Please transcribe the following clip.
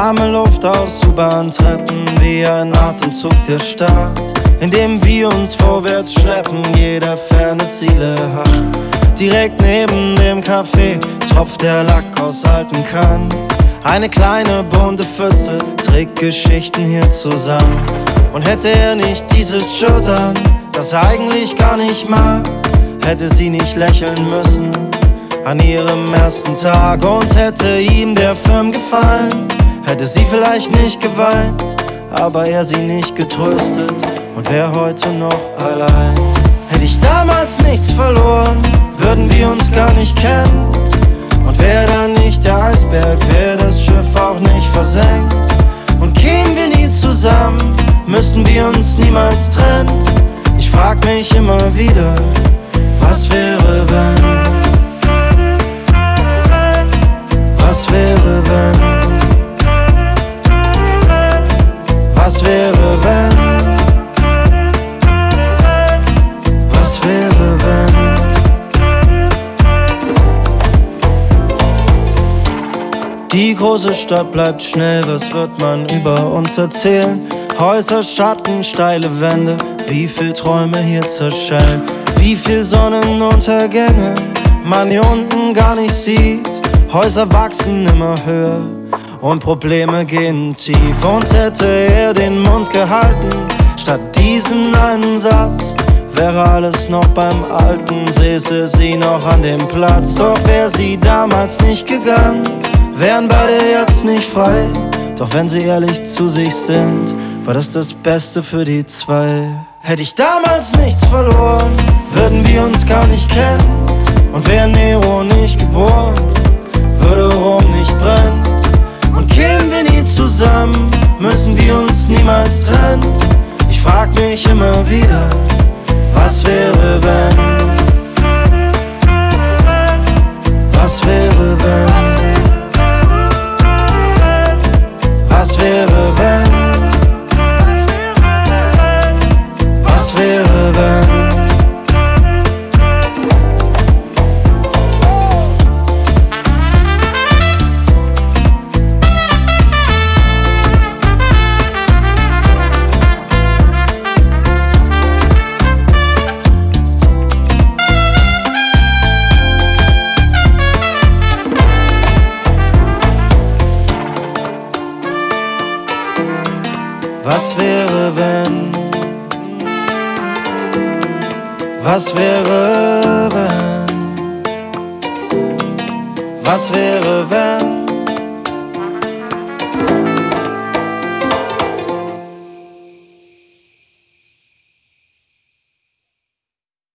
Warme Luft aus U-Bahn-Treppen, wie ein Atemzug der Stadt, in dem wir uns vorwärts schleppen, jeder ferne Ziele hat. Direkt neben dem Café tropft der Lack aus alten Kannen. Eine kleine bunte Pfütze trägt Geschichten hier zusammen. Und hätte er nicht dieses Shirt an, das er eigentlich gar nicht mag, hätte sie nicht lächeln müssen an ihrem ersten Tag. Und hätte ihm der Film gefallen, hätte sie vielleicht nicht geweint, aber er sie nicht getröstet und wär heute noch allein. Hätte ich damals nichts verloren, würden wir uns gar nicht kennen. Und wär da nicht der Eisberg, wär das Schiff auch nicht versenkt. Und kämen wir nie zusammen, müssten wir uns niemals trennen. Ich frag mich immer wieder, was wäre wenn? Was wäre wenn? Was wäre wenn? Was wäre wenn? Die große Stadt bleibt schnell, was wird man über uns erzählen? Häuser, Schatten, steile Wände, wie viel Träume hier zerschellen. Wie viel Sonnenuntergänge man hier unten gar nicht sieht. Häuser wachsen immer höher und Probleme gehen tief. Und hätte er den Mund gehalten, statt diesen einen Satz, wäre alles noch beim Alten, säße sie noch an dem Platz. Doch wär sie damals nicht gegangen, wären beide jetzt nicht frei. Doch wenn sie ehrlich zu sich sind, war das Beste für die zwei. Hätte ich damals nichts verloren, würden wir uns gar nicht kennen. Und wär Nero nicht geboren, würde Rom nicht brennen. Und kämen wir nie zusammen, müssen wir uns niemals trennen. Ich frag mich immer wieder, was wäre wenn? Was wäre wenn? Was wäre wenn? Was wäre wenn? Was wäre wenn? Was wäre wenn? Was wäre wenn?